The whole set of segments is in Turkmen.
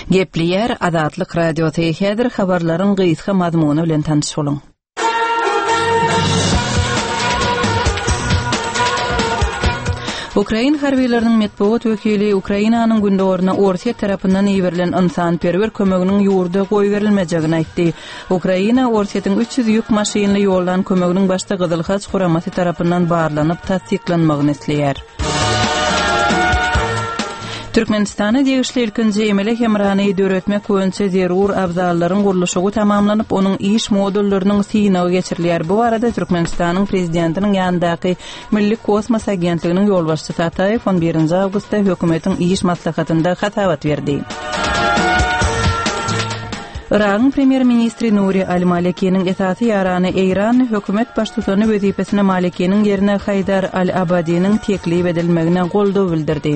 Gepli Azatlyk radiosu häzir habarlaryň gysga mazmuny bilen tanış bolun. Ukraina harbiýetleriniň medeniýet wekili Ukrainanyň gündogyna Orsiýa tarapyndan ýeberilen insanperwer kömeginiň ýurda goý berilmejegini aýtdy. Ukraina Orsiýatyň 300 ýük maşynly ýollan kömeginiň başda Gyzyl Haç guramasy tarapyndan barlanyp tasdiklanmagyny isleýär. Türkmenistana degişli ilkinji Emelek Emranyny döretmek boýunça zerur abzallaryň gurulşygy tamamlanyp, onuň iş modullarynyň synawy geçirilýär. Bu arada Türkmenistanyň prezidentiniň ýanyndaky Milli Kosmos Agentliginiň ýolbaşçysy Ataýew 11 awgustda hökümetiň iş maslahatynda hatawat berdi. Iran Premier Ministri Nuri al-Malikiyning esasy ýarany Eýran hökümet başçysyny wezipesine Malikiyning ýerine Haydar al-Abadiýnyň teklip edilmegine goldaw bildirdi.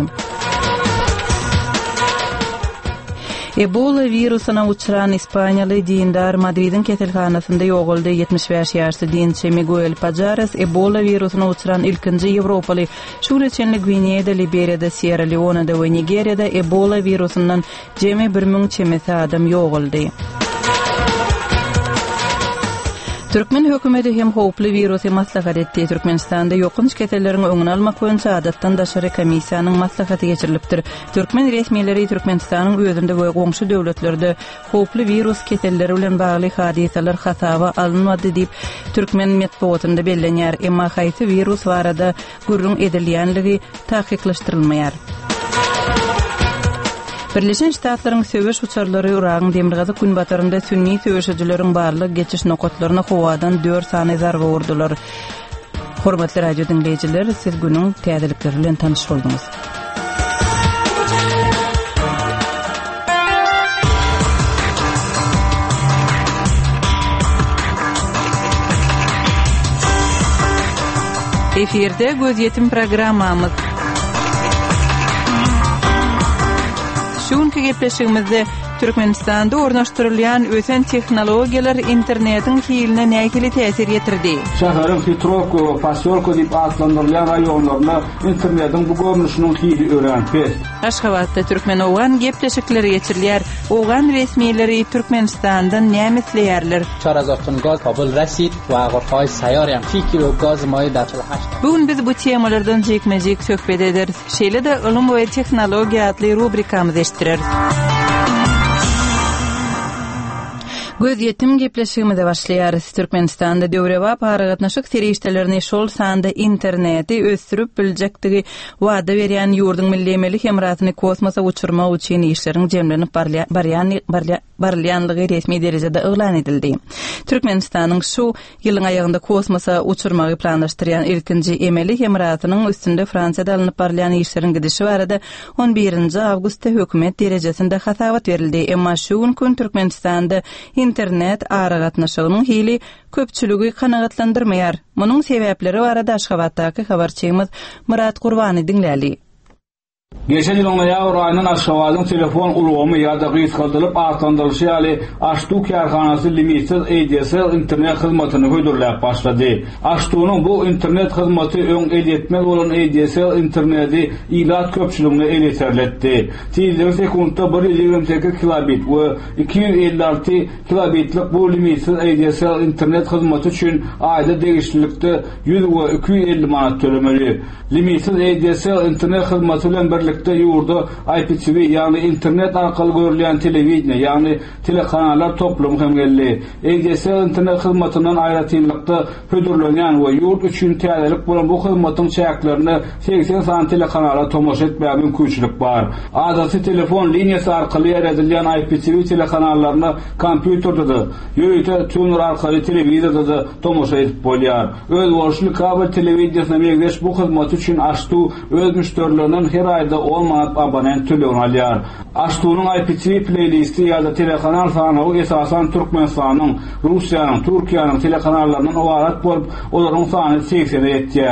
Ebola virusuna uçuran İspaniyalı dindar Madrid'in ketelhanasında ýoguldy. 75 ýaşly dinçi Miguel Pajares Ebola virusuna uçuran ilkinji Ýewropaly. Şu reçenli Gwineýada, Liberiýada, Sierra Leone'da we Nigeriýada Ebola virusundan jemi 1000 çemesi adam ýoguldy. Türkmen hökümeti hem howply virusy maslahat etdi. Türkmenistanda ýokynç ketelleriniň öňüni almak boýunça adatdan daşary komissiýanyň maslahaty geçirilipdir. Türkmen resmiýetleri Türkmenistanyň özünde we goňşy döwletlerde howply virus ketelleri bilen bagly hadisalar hasaby alınmady diýip Türkmen medeniýetinde bellenýär. Emma haýsy virus barada gürrüň edilýänligi tahkikleşdirilmeýär. Birleşen Ştatlaryň söwüş uçarlary Uragyň demirgazy gün batarynda sünni söwüşçileriň barlyk geçiş nokatlaryna howadan 4 sany zarba urdular. Hormatly radio dinleýijiler, siz günüň täzelikleri bilen tanış bolduňuz. Eferde göz yetim programmamız. Şuňky gepleşigimizde Türkmenistanda ornaşdyrylýan ösen tehnologiýalar internetiň hiline nähili täsir ýetirdi. Şäherin Petrovka, Pasyolka diýip adlandyrylýan raýonlaryna internetiň bu görnüşiniň hili öğrenpes. Aşgabatda Türkmen owan gepleşikleri geçirilýär. Owan resmiýetleri Türkmenistandan näme isleýärler? 4000 ton kabul rasid we agorhay saýar ýa 2 kilo gaz maýy datyl. Bugün biz bu temalardan jekmejek söhbet ederiz. Şeýle de ulum we tehnologiýa adly rubrikamyzy eşitdireriz. Göz yetim gepleşigimizde başlaýarys. Türkmenistanda döwrewap paragatnaşyk serişdelerini şol sanda interneti ösdürüp biljekdigi wada berýän ýurduň milli emelik emratyny kosmosa uçurmak üçin işleriň jemlenip barýanlygy resmi derejede elan edildi. Türkmenistanyň şu ýylyň aýagynda kosmosa uçurmagy planlaşdyrýan ilkinji emelik emratynyň üstünde Fransiýada alınıp barýan işleriň gidişi barada 11 awgustda hökümet derejesinde hatawat berildi. Emma şu gün Türkmenistanda internet aragatnaşygynyň hili köpçüligi kanagatlandyrmaýar. Munyň sebäpleri barada Aşgabatdaky habarçymyz Murat Gurbany dinläli. Geçen ýyl noýabr aýynyň Aşgabatyň telefon ulgamy ýa-da gysgaldyryp atlandyryşy ýaly Aştu karhanasy limitsiz ADSL internet hyzmatyny höýdürläp başlady. Aştunyň bu internet hyzmaty öň edetmek bolan ADSL interneti ilat köpçüligine eleterletdi. Tezligi sekundda 128 kilobit we 256 kilobitlik bu limitsiz ADSL internet hyzmaty üçin aýda degişlilikde 100 we 250 manat tölemeli. Limitsiz ADSL internet hyzmaty bilen birlikde ýurda IPTV ýani internet arkaly görülen telewiziýa ýani telekanallar toplumy hem geldi. ADSL internet hyzmatynyň aýratylykda hödürlenýän we ýurt üçin täzelik bolan bu hyzmatyň çäklerini 80 san telekanallar tomoşa etmäge mümkinçilik bar. Adasy telefon liniýasy arkaly ýeredilýän IPTV telekanallaryny kompýuterde ýöýte tuner arkaly telewiziýada da tomoşa edip bolýar. Öz borçly kabel telewiziýasyna meňzeş bu hyzmat üçin Aştu öz müşterileriniň her aýda 10 manat abonent tölegini alýar. Aştunyň IPTV playlisti ýa-da telekanal sanagy esasan Türkmenistanyň, Russiýanyň, Türkiýanyň telekanallaryndan ibaret bolup, olaryň sany 80'e ýetýär.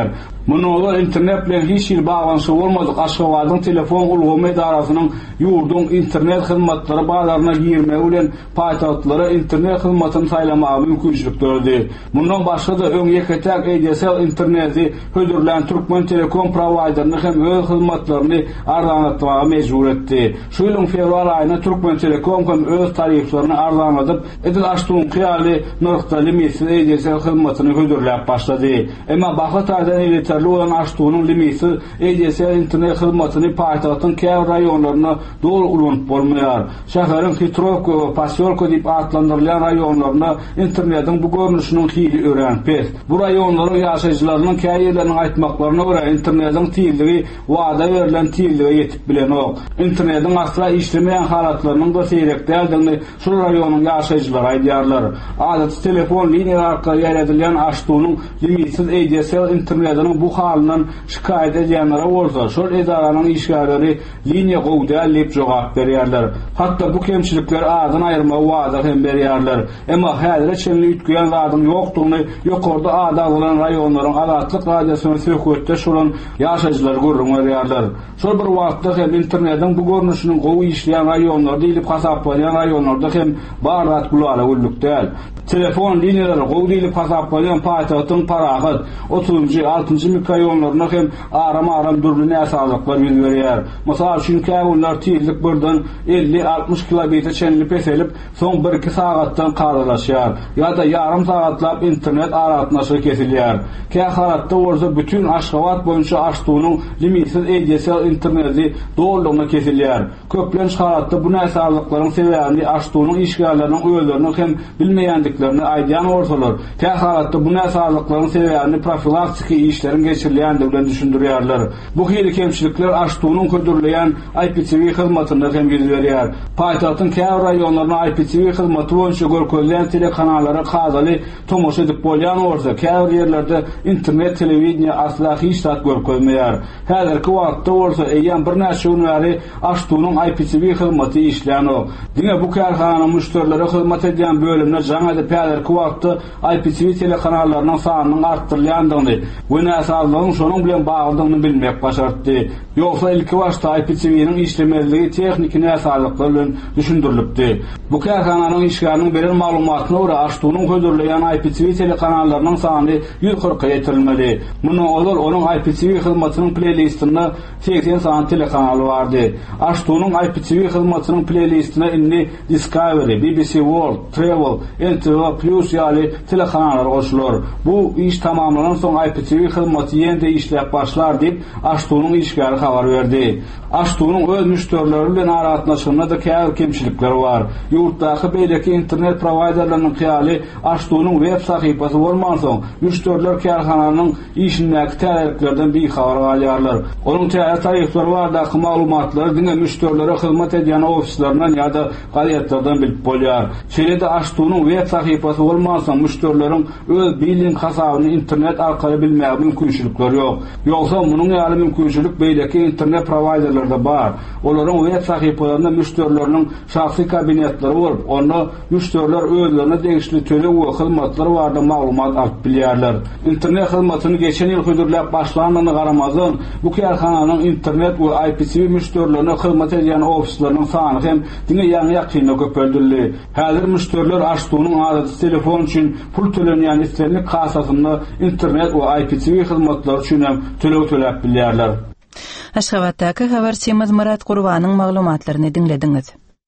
Munolar internet bilen hiç bir bağlantısı olmadık Aşgabat'ın telefon ulgama idarasının yurdun internet hizmetlari bağlarına girme bilen paytahtlara internet hizmetini saylamağı mümkünçülük gördü. Bundan başka da ön yeketek ADSL interneti hödürlen Türkmen Telekom providerini hem öz hizmetlerini arzanlatmağa mecbur etti. Şu yılın fevral ayına Türkmen Telekom hem öz tariflerini arzanlatıp edil açtığın kıyali nokta limitsiz ADSL hizmetini hödürleyip başladı. Ama bakı tarihten yeterli olan açtığının limitsiz ADSL internet hizmetini paytahtın kəv rayonlarına doğru ulanıp olmayar. Şəhərin Petrovka ve Pasyolka deyip adlandırılan rayonlarına internetin bu görünüşünün hili öğrenip pes. Bu rayonların yaşayıcılarının kəyirlerinin aytmaklarına göre internetin tiyilliği vaada verilen tiyilliğe yetip bilen o. İnternetin asla işlemeyen halatlarının da seyrek değildiğini şu rayonun yaşayıcıları aydiyarlar. Adet telefon linyalar arka yer edilen açtığının limitsiz ADSL internetinin bu halinden şikayet edenlere olsa şu idaranın işgalleri linya qoğdayallip cevap verirler. Hatta bu kemçilikler adını ayırma vaada hem verirler. Ama häzir çenli ütgüyen adın yoktuğunu yukarıda ada olan rayonların adatlık radyasyonu sökütte şulan yaşayıcılar görün verirler. Şu bir vaatda hem internetin bu görünüşünün qoğu işleyen rayonlarda deyilip hasaplayan rayonlarda hem bağırat kulağına ulluk değil. Telefon linyaları qoğu deyilip hasaplayan paytahtın parağıt 30. 6. mikrorayonlarına hem aram dürlüne asalıklar yüz verir. Mesela çünkü onlar tiyillik buradan 50-60 kilobite çenli peselip son 1-2 saattan qardalaşar ya da yarım saatlap internet aratnaşı kesiliyar. Kə halatta olsa bütün Aşgabat boyunca açtığının limitsiz ADSL interneti doğruluğuna kesiliyar. Köplenç halatta bu nəsarlıkların sebebini açtığının işgallerinin öğülerinin hem bilmeyendiklerini aydiyan ortalar. Kə halatta bu nəsarlıkların sebebini profilaktiki işlerin geçirilendirden düşündürüyorlar. Bu hili kemçilikler açtığının ködürleyen IPTV hizmetinde hem yüz veriyor. Paytahtın kəv rayonlarına IPTV hizmeti boyunca görközleyen telekanallara qazalı tomoş edip bolyan orta kəv yerlerde internet televizyon asla hiç tat görközmeyer. Häzirki wagtda olsa eýen bir näçe günleri açtığının IPTV hizmeti işleyen o. Dine bu kärhananyň müşterileri hizmet edýän bölümine jaňa edip häzirki wagtda IPTV telekanallarının sanyny artdyrýandygyny we näsazlygyň şonuň bilen baglandygyny bilmek başartdy. Yoksa ilki başta IPTV'nin işlemezliği teknik näsazlyklar bilen düşündirilipdi. Bu kärhananyň işgäriniň beren maglumatına göre açtığının hödürleýän IPTV telekanallarının sany 140'a yetirilmeli. Munyň olar onun IPTV hizmetiniň playlistinde 80 san telekanaly bardy. Açtığının IPTV hizmetiniň playlistine inni Discovery, BBC World, Travel, NTV Plus ýaly telekanallar goşulur. Bu iş tamamlanan soň IPTV hizmeti ýene-de işläp başlar diýip açtığının işgäri habar berdi. Açtığının öz müşterileri bilen aratnaşygyna da käbir kemçilikler bar. Ýurtdaky beýleki internet providerlarynyň hyýaly açtığının web sahypasy bolmansoň müşteriler kärhananyň işindäki täzeliklerden bir habar alýarlar. Onuň tarifleri bardaky maglumatlary diňe müşterilere hyzmat edýän ofislerden ýa-da gazetlerden bilip bolýar. Şeýle-de açtığının web sahypasy bolmansoň müşterileriň öz bildiň hasabyny internet arkaly bilmäge mümkinçilikleri ýok. Ýogsa munyň ýaly mümkinçilik beýleki internet providerlerde bar. Olaryň web sahypalarynda müşterileriniň şahsy kabinetleri bolup, onu müşteriler özlerine degişli töle we hyzmatlar barada maglumat alyp bilýärler. İnternet hizmetini geçen ýyl hödürläp başlananyna garamazdan bu kärhananyň internet we IPTV müşterilerine hyzmat edýän ofislarynyň sany hem diňe ýaňy ýakynly köpeldirdi. Häzir müşteriler açtığının adaty telefon üçin pul tölenýän istenlik kasasynda internet we IPTV hyzmatları üçin hem töläp bilýärler. Aşgabatdaky habarçymyz Murat Gurbanyň maglumatlaryny dinlediňiz.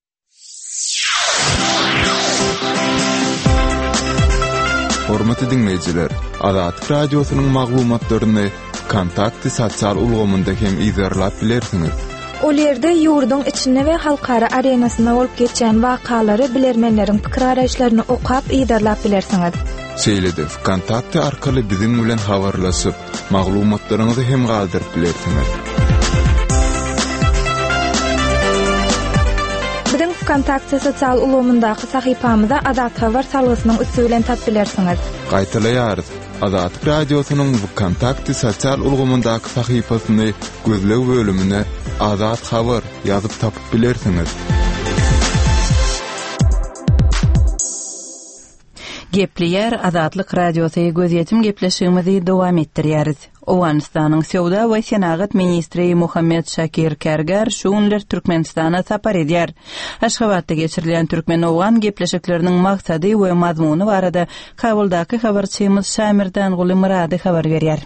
Hormatly dinleyijiler, Adatyk radiosynyň maglumatlaryny kontakty sosial ulgamynda hem izlerläp bilersiňiz. O ýerde ýurdun içinde we halkara arenasyna bolup geçen wakalary bilermenleriň pikir araýşlaryny okap izlerläp bilersiňiz. Şeýle-de kontakty arkaly biziň bilen habarlaşyp, maglumatlaryňyzy hem galdyryp bilersiňiz. Biziň kontakty sosial ulgamyndaky sahypamyza Adat habar salgysynyň üstü bilen tap bilersiňiz. Gaýtalaýarys. Adatyk radiosynyň kontakty sosial ulgamyndaky sahypasyny gözleg bölümine Adat habar ýazyp tapyp bilersiňiz. Gepleýär Adatlyk radiosyny göz ýetim gepleşigimizi dowam etdirýäris. Owganistanyň Sowda we Senagat ministri Muhammed Şakir Kerger şuňlar Türkmenistana sapar edýär. Aşgabatda geçirilen Türkmen-Owgan gepleşikleriniň maksady we mazmuny barada kabuldaky habarçymyz Şamirdan Guly Murady habar berýär.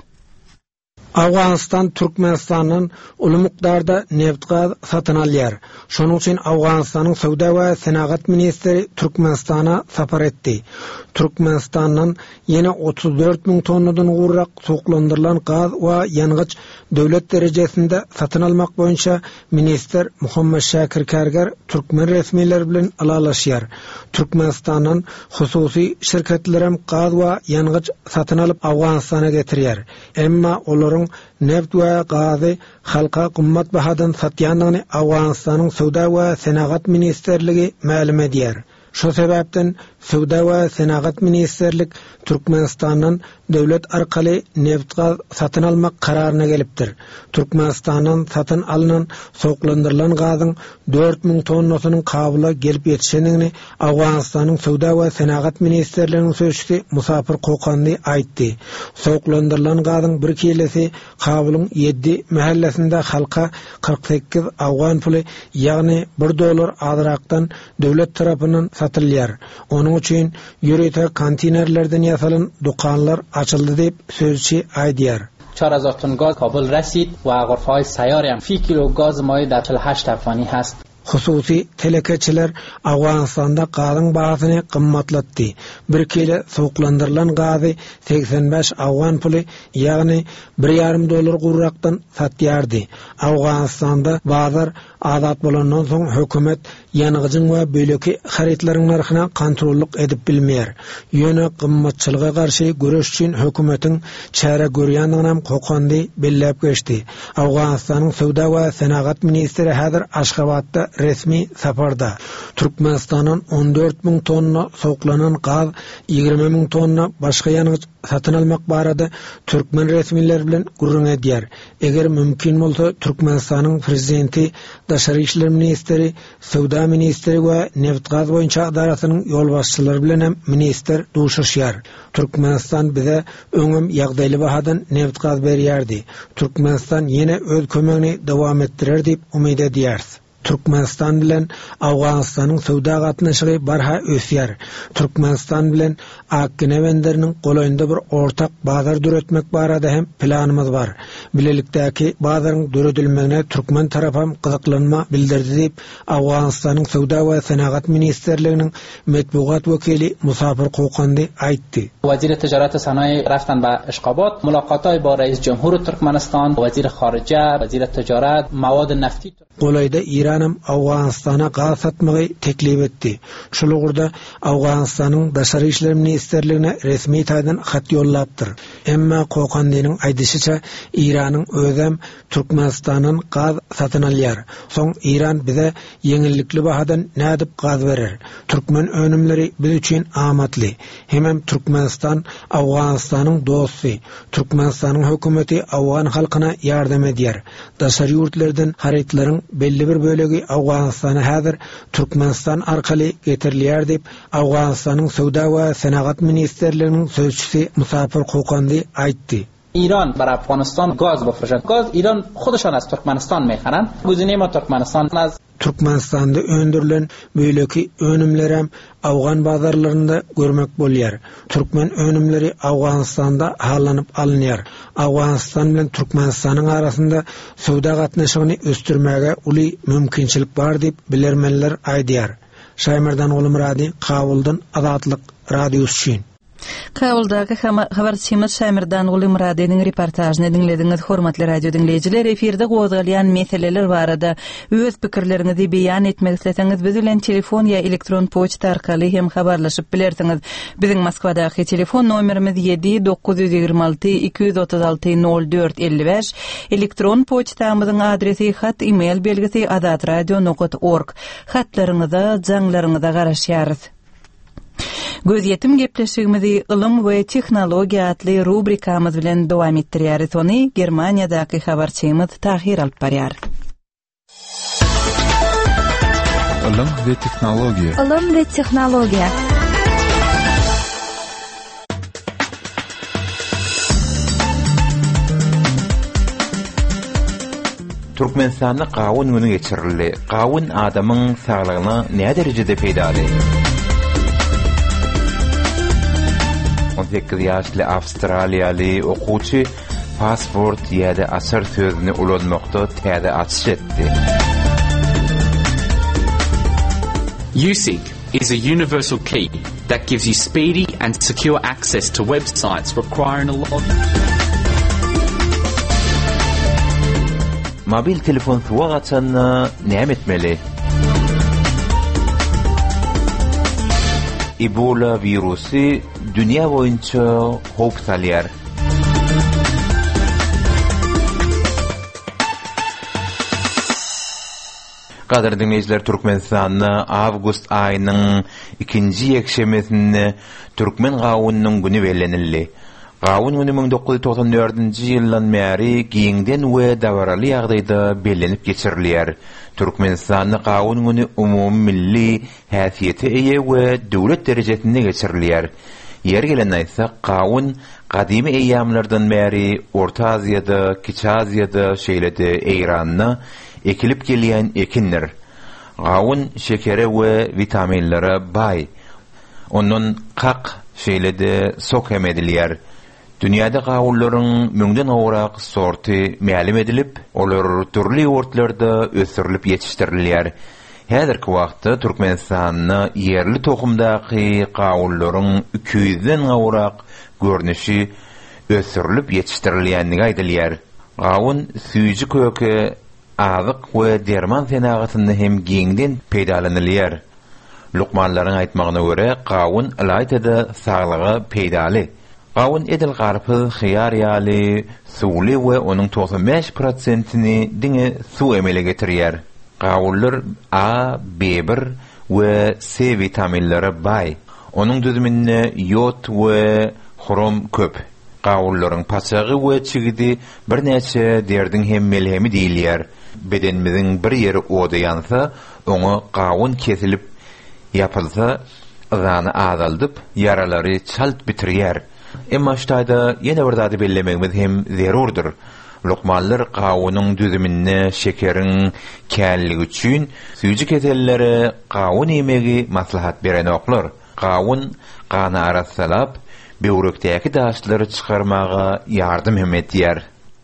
Awganistan Türkmenistanyň uly mukdarda neft gaz satyn alýar. Şonuň üçin Awganistanyň Sowda we Senagat ministri Türkmenistana sapar etdi. Türkmenistanyň ýene 34.000 tonnadan gurrak soklandyrylan gaz we ýanygyç döwlet derejesinde satyn almak boýunça minister Muhammed Şakir Kerger Türkmen resmiýetleri bilen alalaşýar. Türkmenistanyň hususy şirketlerem gaz we ýanygyç satyn alyp Awganistana getirýär. Emma olaryň neft we gazy halka gymmat bahadan satýanyny Awganistanyň Sowda we Senagat ministerligi ma'lum edýär. Şu sebäpden Sowda we Senagat ministerlik Türkmenistanyň döwlet arkaly neft gaz satyn almak kararyna gelipdir. Türkmenistanyň satyn alynan soklandyrylan gazyň 4000 tonnasynyň kabyla gelip ýetişenini Awganistanyň Sowda we Senagat ministerliginiň sözçüsi Musafir Qokandy aýtdy. Soklandyrylan gazyň bir kilesi kabylyň 7 mahallesinde halka 48 awgan puly, ýagny $1 azyrakdan döwlet tarapyndan satylýar. Onuň üçin ýürete konteynerlerden ýasalan dokanlar açıldı diýip sözçi aýdýar. 4000 ton gaz Kabul رسید و غرفه‌های سیاری هم فی کیلو گاز مایع در 48 افغانی هست. Hususy telekeçiler Awganistanda gazyň bahasyny gymmatlatdy. Bir kile soklandyrylan gazy 85 awgan puly, ýagny $1,5 gurrakdan satýardy. Awganistanda bazar azat bolandan soň hökümet ýanygyjyň we böleki haritlaryň narhyna kontrollyk edip bilmeýär. Ýöne gymmatçylyga garşy göreş üçin hökümetiň çäre görýändigini hem Qokandy belläp geçdi. Awganistanyň Sowda we Senagat ministri häzir Aşgabatda resmi saparda. Türkmenistanyň 14.000 tonna soklanan gaz, 20.000 tonna başga ýanygyç satyn almak barada Türkmen resmiýetleri bilen gurrun edýär. Eger mümkin bolsa Türkmenistanyň prezidenti, Daşary işler ministri, Sowda ministri we neft gaz boýunça adaratynyň ýolbaşçylary bilen hem minister duşuşýar. Türkmenistan bize öňüm ýagdaýly bahadan neft gaz berýärdi. Türkmenistan ýene öz kömegini dowam etdirer diýip umyt edýäris. Türkmenistan bilen Awganistanyň sowda gatnaşygy barha ösýär. Türkmenistan bilen Akine benderiniň golaýynda bir ortak bazar düretmek barada hem planymyz bar. Bilelikdäki bazaryň düredilmegine Türkmen tarapam gyzyklanma bildirdi diýip Awganistanyň Sowda we Senagat ministerliginiň metbuat wekili Musafir Qokandy aýtdy. وزیر تجارت و صنایع رفتن به اشقابات، ملاقات‌های با رئیس جمهور ترکمنستان، وزیر خارجه، وزیر تجارت، مواد نفتی. Golayda İranım Awganistana gaz satmagy teklip etdi. Şolugurda Awganistanyň Daşary işler ministerligine resmi taýdan hat ýollapdyr. Emma Qokandynyň aýdysyça İranyň özem Türkmenistanyň gaz satyn alýar. Soň İran bize ýeňillikli bahadan nädip gaz berer. Türkmen önümleri biz üçin amatly. Hemem Türkmenistan Awganistanyň dosty. Türkmenistanyň hökümeti Awgan halkyna ýardam edýär. Daşary ýurtlardan haritlaryň belli bir bölegi Awganistana häzir Türkmenistan arkaly getirilýär diýip Awganistanyň Sowda we Senagat ministerliginiň sözçüsi Musafir Qokandy aýtdy. ایران بر افغانستان گاز بفروشد. گاز ایران خودشان از ترکمنستان میخرند. گزینه ما ترکمنستان از Türkmenistanda öndürülen böleki önümlerem Awgan bazarlarında görmek bolýar. Türkmen önümleri Awganistanda hallanyp alınýar. Awganistan bilen Türkmenistanyň arasynda sowda gatnaşygyny östürmäge uly mümkinçilik bar diýip bilermenler aýdýar. Şaýmerdan Guly Murady, Kabuldan Azatlyk radiosu üçin. Kabuldaky habarçymyz Şamirdan Guly Muradynyň reportajyny dinlediňiz. Hormatly radio dinleyijiler, efirde gozalýan meseleler barada öz pikirleriňizi beýan etmek isleseňiz biz bilen telefon ýa elektron poçta arkaly hem habarlaşyp bilersiňiz. Biziň Moskwadaky telefon nomerimiz 7-936-236-0455, elektron poçtamyzyň adresi hat email belgisi azatradio.org. Hatlaryňyza, jaňlaryňyza garaşýarys. Gözyetim gepleşigimizi ilm we tehnologiýa atly rubrikamyz bilen dowam etdirýäris. Ony Germaniýadaky habarçymyz Tahir alyp barýar. Ilm we tehnologiýa. Ilm we tehnologiýa. Türkmenistan'da qawun günü geçirildi. Qawun adamın sağlığına ne derecede faydalı? 18 yaşlı Avustraliyalı okuçu pasport ýa-da asar sözüni ulanmakda täze açyş etdi. USIG is a universal key that gives you speedy and secure access to websites requiring a lot. Mobil telefon suwa gaçanna näme etmeli? Ebola virusu dünya boýunça hop salýar. Qadir dinleyijiler, Türkmenistan'da avgust ayının 2-nji ýekşemesinde Türkmen gawunynyň güni bellenildi. Gawun güni 1994-nji ýyldan bäri giňden we dawaraly ýagdaýda bellenip geçirilýär. Türkmenistan'da gawun güni umumy milli häsiýete eýe we döwlet derejesinde geçirilýär. Yer gelen aýtsak, gawun gadymy eýýamlardan bäri Orta Aziýada, Kiçi Aziýada, şeýlede Eýranda ekilip gelýän ekinler. Gawun şekere we vitaminlere bay. Onun kak şeýlede sok hem edilýär. Dünyada gawunlaryň 1000den awrak sorty ma'lum edilip, olar türli ortlarda ösürilip ýetişdirilýär. Häzirki wagtda Türkmenistan'da yerli tohumdaky gawunlaryň 200den awrak görnüşi ösürilip ýetişdirilýänligi aýdylýar. Gawun süýji köke, azyk we derman senagatynda hem giňden peýdalanylýar. Lukmanlaryň aýtmagyna görä, gawun ýa-da saglygy peýdaly. Gawun edil garpy, hyýar ýaly, suwly we onuň 95%-ni diňe suw emele getirýär. Gawunlar A, B1 we C vitaminlere bay. Onuň düzüminde ýod we hrom köp. Gawunlaryň paçagy we çigidi bir näçe derdiň hem melhemi diýilýär. Bedenimiziň bir ýeri oda ýansa, oňa gawun kesilip ýapylsa, zany azaldyp, ýaralary çalt bitirýär. Emma ştaýda ýene bir zady bellemegimiz hem zerurdur. Lukmanlar gawunyň düzümine şekeriň känligi üçin süýji kesellere gawun ýemegi maslahat beren oklar. Gawun gana arasalap, böwrekdäki daşlary çykarmaga ýardym hem etýär.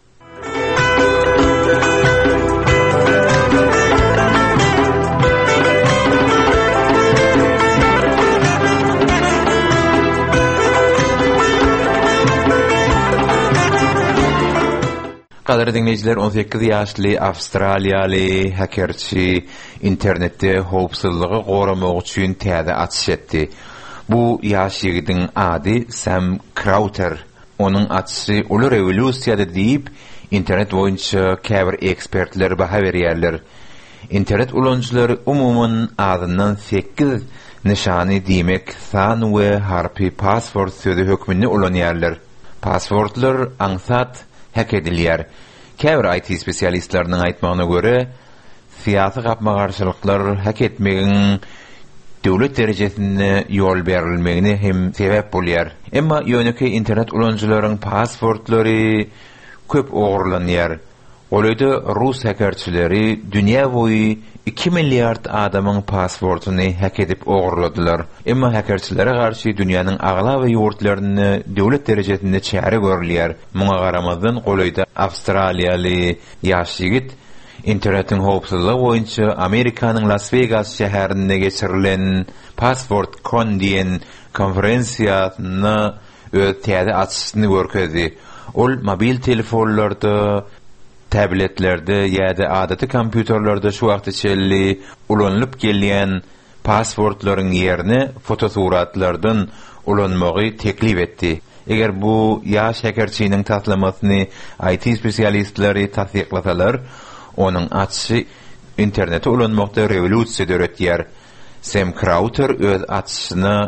Qadir dinleyijiler, 18 ýaşly Avustraliýaly hakerçi internetde howpsuzlygy goramak üçin täze açyş etdi. Bu ýaş ýigidiň ady Sam Crowther. Onuň açyşy uly rewolýusiýa diýip internet boýunça käbir ekspertler baha berýärler. Internet ulanjylary umumyň adyndan 8 nişany diýmek san we harpy password sözi hökmünde ulanýarlar. Passwordlar aňsat hak edilýär. Käbir IT spesialistleriniň aýtmagyna görä, syýasy gapma garşylyklar hak etmegiň döwlet derejesinde ýol berilmegine hem sebäp bolýar. Emma ýöneki internet ulanjylaryň passwordlary köp ogurlanýar. Olýda Rus hakerçileri dünýä boýy 2 milliard adamyň passwordyny hak edip ogurladylar. Emma hakerçilere garşy dünýäniň agla we ýurtlaryny döwlet derejesinde çäre görülýär. Muňa garamazdan golýda Avustraliýaly ýaş ýigit internetiň howpsuzlygy boýunça Amerikanyň Las Vegas şäherinde geçirilen PasswordCon diýen konferensiýasyny öz täze açyşyny görkezdi. Ol mobil telefonlarda, tabletlerde ýa-da adaty kompýuterlerde şu wagt içelli ulanlyp gelýän passwordlaryň ýerine fotosuratlardan ulanmagy teklip etdi. Eger bu ýaş hakerçiniň taslamasyny IT spesialistleri tasdiklasalar, onuň açyşy internete ulanmakda rewolýusiýa döretýär. Sam Crowther öz açyşyna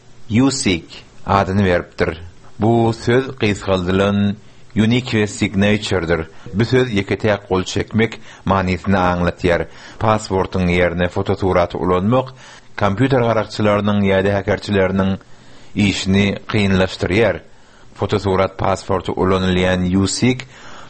USIG adyny beripdir. Bu söz gysgaldylan unique ve signature'dır. Bu söz ýeketäk gol çekmek manysyny aňlatýar. Password'un ýerine fotosuraty ulanmak kompýuter garakçylarynyň ýa-da hakerçileriniň işini kıyınlaştırıyor. Fotosurat pasportu ulanılayan USIG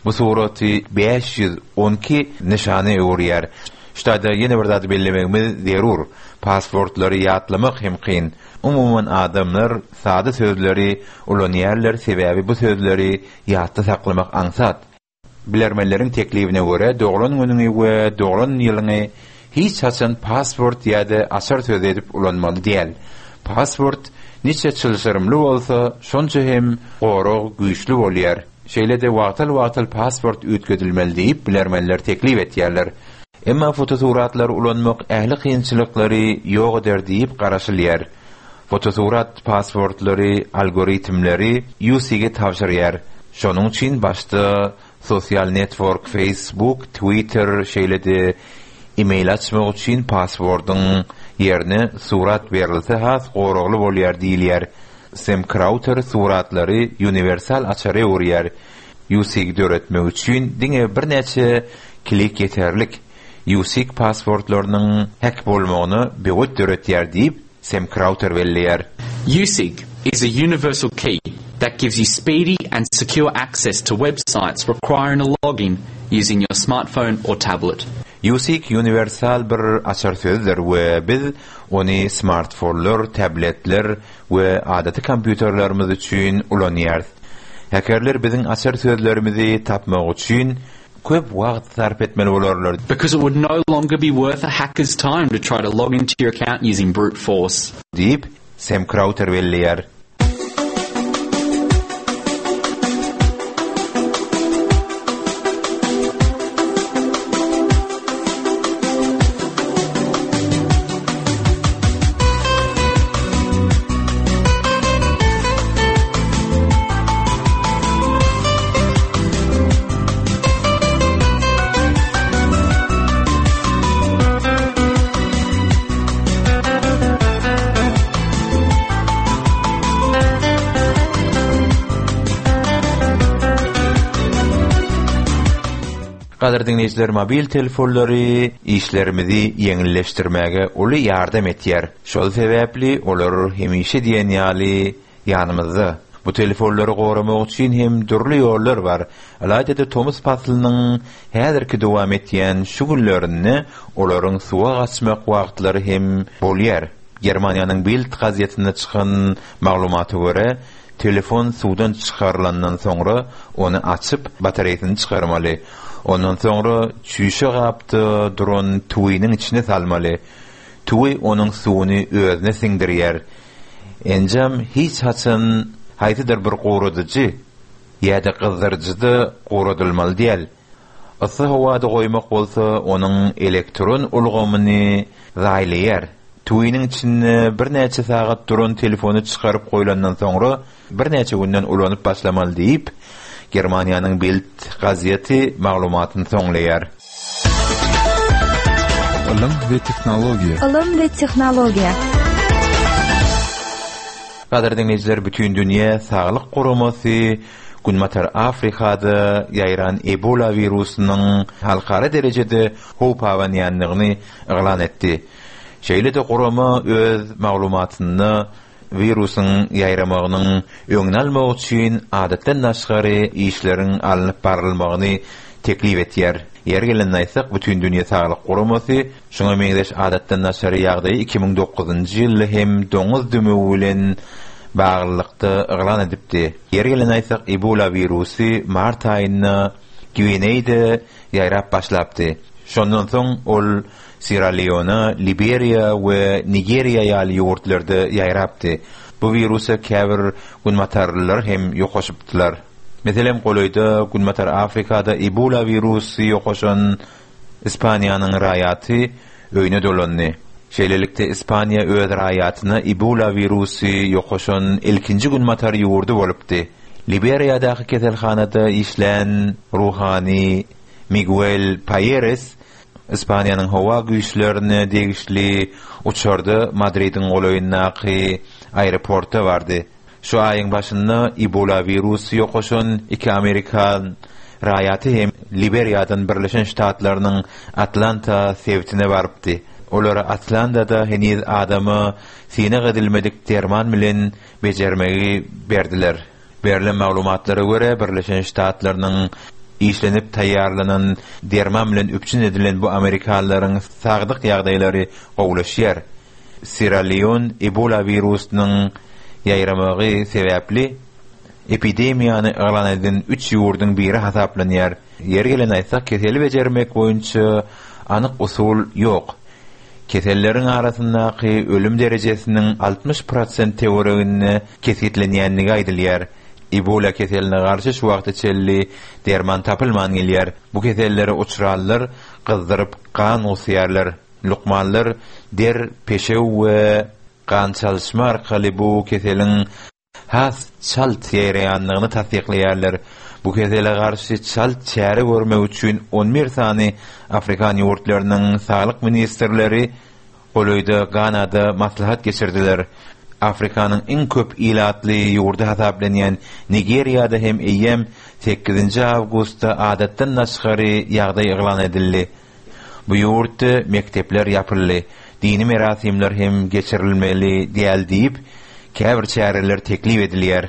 Bu surati 512 nişany öwrýär. Ştada ýene bir zat bellemegimiz zerur. Pasportlary ýatlamak hem kyn. Umumyň adamlar sady sözleri ulanýarlar, sebäbi bu sözleri ýatda saklamak aňsat. Bilermenleriň teklifine göre dogran günüňi we dogran ýylyny hiç haçan pasport ýa-da asar söz edip ulanmaly diýil. Pasport niçe çylşyrymly bolsa, şonça hem gorog güýçli bolýar. Şeýle-de wagtal pasport üýtgedilmeli diýip bilermenler teklif etýärler. Emma fotosuratlar ulanmak ähli kynçylyklary ýok eder diýip garaşylýar. Fotosurat pasportlary algoritmleri UC'ge tawşyrýar. Şonuň üçin başda sosial network Facebook, Twitter şeýle-de e-mail açmak üçin pasportyň ýerine surat berilse has gorogly bolýar diýilýär. Sam Crowther suratlary universal açary öwrýär. UC'ge döretmek üçin diňe bir neçe klik yeterlik. UC pasportlarynyň hack bolmagyny beýut döretýär diýip Sam Crowther belleýär. USIG is a universal key that gives you speedy and secure access to websites requiring a login using your smartphone or tablet. USIG universal bir açar sözdür we biz ony smartfonlar, tabletler we adaty kompýuterlerimiz üçin ulanýar. Hackerler biziň açar sözlerimizi tapmak üçin köp wagt sarf etmeli bolarlar. Because it would no longer be worth a hacker's time to try to log into your account using brute force. Deyip Sam Crowther belleýär. Gader dinleyijiler, mobil telefonlary işlerimizi ýeňilleşdirmäge uly ýardam etýär. Şol sebäpli olar hemişe diýen ýaly ýanymyzda. Bu telefonlary goramak üçin hem durly ýollar bar. Alaýda Thomas Paslynyň häzirki dowam etýän şu günlerini olaryň suwa gaçmak wagtlary hem bolýar. Germaniýanyň Bild gazetinde çykan maglumaty göre telefon suwdan çykarylandan soňra onu açyp batareýasyny çykarmaly. Ondan sonra çüşe gapdy duran tuýynyň içine salmaly. Tuý onuň suwuny özüne siňdirýär. Enjam hiç haçan haýdydyr bir goradyjy ýa-da gyzdyrjydy goradylmaly diýil. Ysy howada goýmak bolsa onuň elektron ulgamyny zaýlaýar. Tuýynyň içine bir näçe sagat duran telefony çykaryp goýlandan soňra bir näçe günden ulanyp başlamaly diýip Germaniýanyň Bild gazeti maglumatyny soňlaýar. Ilim we teknologiýa. Gader dinleyijiler, bütün dünýä saglyk goramasy Günmatar Afrikada ýaýran Ebola virusynyň halkara derejede howp awanýanlygyny eglan etdi. Şeýle-de gorama öz maglumatyny virusyň ýaýramagynyň öňüne almak üçin adatdan naşgary işleriň alınıp barylmagyny teklif etýär. Ýergelen aýtsak, bütün dünýä saglyk goramasy şoňa meňdeş adatdan naşgary ýagdaýy 2009-njy ýyly hem doňuz dümegi bilen baglykda eglan edipdi. Ýergelen aýtsak, Ebola virusy mart aýynda Guinea'da ýaýrap başlapdy. Şondan soň ol Sierra Leone, Liberia we Nigeria ýaly ýurtlarda ýaýrapdy. Bu virusa käbir günmatarlylar hem ýokaşypdylar. Meselem golaýda Günmatar Afrikada Ebola virusy ýokaşan Ispaniýanyň raýaty öýüne dolandy. Şeýlelikde Ispaniýa öz raýatyna Ebola virusy ýokaşan ilkinji günmatar ýurdy bolupdy. Liberiýadaky keselhanada işlän ruhani Miguel Payeres Ispaniýanyň howa güýçlerine degişli uçarda Madridin golaýyndaky aeroporta bardy. Şu aýyň başynda Ebola virusy ýokaşan iki Amerikan raýaty hem Liberiýadan Birleşen Ştatlarynyň Atlanta sewtine barypdy. Olara Atlanta'da heniz adamı sine edilmedik derman bilen bejermegi berdiler. Berilen maglumatlara göre Birleşen Ştatlarynyň işlenip taýýarlanan derman bilen üpçün edilen bu Amerikalıların sagdyk ýagdaýlary gowlaşýar. Sierra Leone Ebola virusynyň ýaýramagy sebäpli epidemiýany elan eden 3 ýurdun biri hasaplanýar. Ýeri gelen aýtsak, keseli bejermek boýunça anyk usul ýok. Keselleriň arasyndaky ölüm derejesiniň 60% teoriýasyny kesitlenýänligi aýdylýar. Ebola keseline garşy şu wagtda çelli derman tapylman gelýär. Bu keselleri uçurallar, kızdırıp kan osýarlar. Lukmanlar der peşew we kan çalışma arkaly bu keseliň has çalt ýereýanlygyny tasdiqlaýarlar. Bu kesele garşy çalt çäre görmek üçin 11 sany Afrikan ýurtlarynyň saglyk ministrleri Oloyda Ganada maslahat geçirdiler. Afrikanyň en köp ilatly ýurdy hasaplanýan Nigeriýada hem eýem 8 awgustda adatdan naşgary ýagdaý elan edildi. Bu ýurtda mektepler ýapyldy, dini merasimler hem geçirilmeli diýil diýip käbir çäreler teklip edilýär.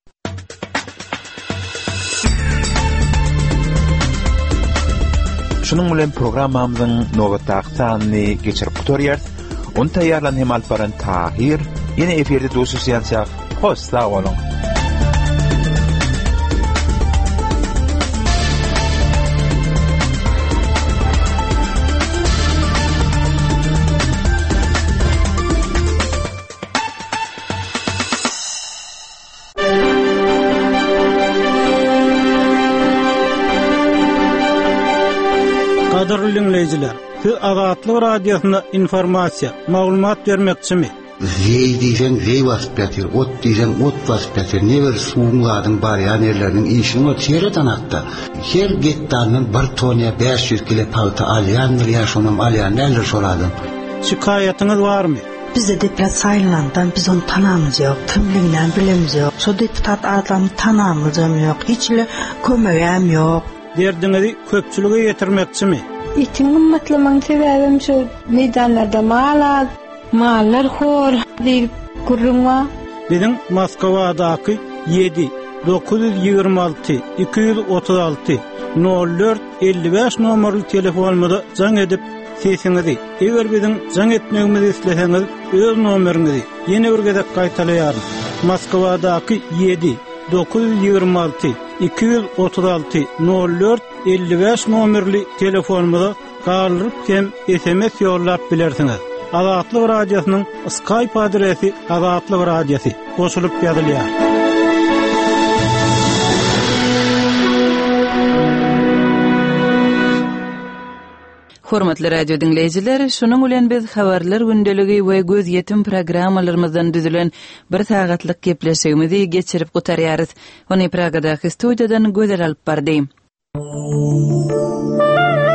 Şunun bilen programmamyzyň nowataqsany geçirip gutarýar. Onu taýýarlan hem alparan Tahir. Yine efirde doşuşýançak. Hoş sağ olun. Qadarly dinleyijiler, siz Azatlyk radiosyna informasiýa, maglumat bermekçimi? Zey diýsen zey basıp ýatyr, ot diýsen ot basıp ýatyr. Neber suwladyň barýan ýerleriniň işini o çeýreden atdy. Her getdandan 1 toniýa 500 kilo palta alýandyr, ýaşonam alýan näler soradym. Şikaýatyňyz barmy? Bizde deputat saýlandan biz onu tanamyz ýok, kimliginden bilemiz ýok. Şo deputat adamy tanamyz ýok, hiçle kömegem ýok. Derdiňizi köpçülüge ýetirmekçimi? Itiň gymmatlymagyň sebäbim şu meýdanlarda mallar hor diýip gurrunma. Biziň Moskwadaky 7 926 236 04 55 nomerli telefonumyza jaň edip sesiňizi, eger biziň jaň etmegimizi isleseňiz öz nomeriňizi ýene bir gezek gaýtalýar. Moskwadaky 7 926 236 04 55 nomerli telefonumyza galyp hem SMS ýollap bilersiňiz. Azatlyk radiosynyň Skype adresi Azatlyk radiosy goşulyp ýazylýar. Hormatly radio dinleyijiler, şonuň bilen biz habarlar gündeligi we göz ýetim programmalarymyzdan düzülen bir sagatlyk gepleşigimizi geçirip gutarýarys. Ony Pragadaky studiýadan gözel alyp bardym.